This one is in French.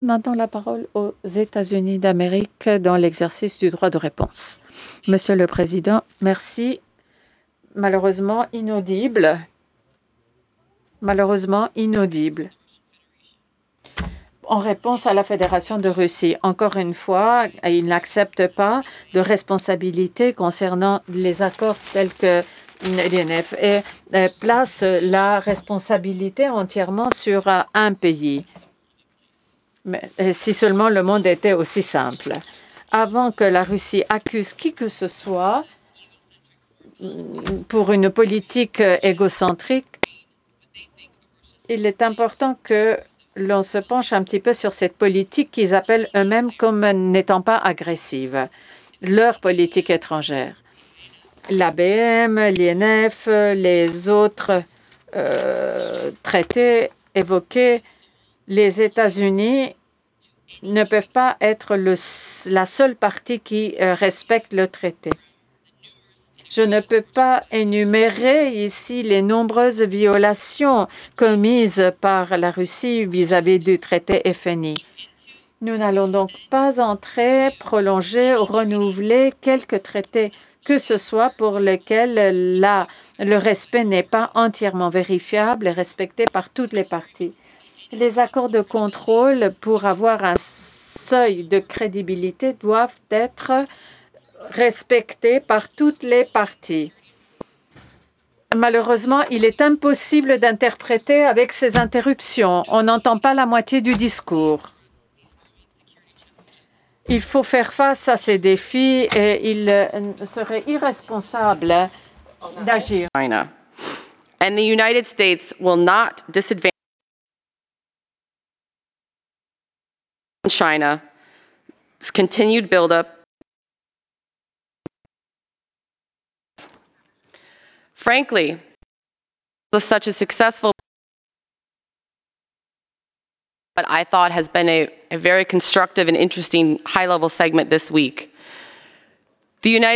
Maintenant la parole aux États-Unis d'Amérique dans l'exercice du droit de réponse. Monsieur le Président, merci. Malheureusement inaudible. Malheureusement inaudible. En réponse à la Fédération de Russie, encore une fois, il n'accepte pas de responsabilité concernant les accords tels que l'INF et place la responsabilité entièrement sur un pays. Mais si seulement le monde était aussi simple. Avant que la Russie accuse qui que ce soit pour une politique égocentrique, il est important que l'on se penche un petit peu sur cette politique qu'ils appellent eux-mêmes comme n'étant pas agressive, leur politique étrangère. L'ABM, l'INF, les autres traités évoqués, les États-Unis ne peuvent pas être la seule partie qui respecte le traité. Je ne peux pas énumérer ici les nombreuses violations commises par la Russie vis-à-vis du traité FNI. Nous n'allons donc pas entrer, prolonger ou renouveler quelques traités que ce soit pour lesquels le respect n'est pas entièrement vérifiable et respecté par toutes les parties. Les accords de contrôle, pour avoir un seuil de crédibilité, doivent être respectés par toutes les parties. Malheureusement, il est impossible d'interpréter avec ces interruptions. On n'entend pas la moitié du discours. Il faut faire face à ces défis et il serait irresponsable d'agir. China. And the United States will not disadvantage China's continued buildup. Frankly, such a successful, but I thought has been a very constructive and interesting high-level segment this week. The United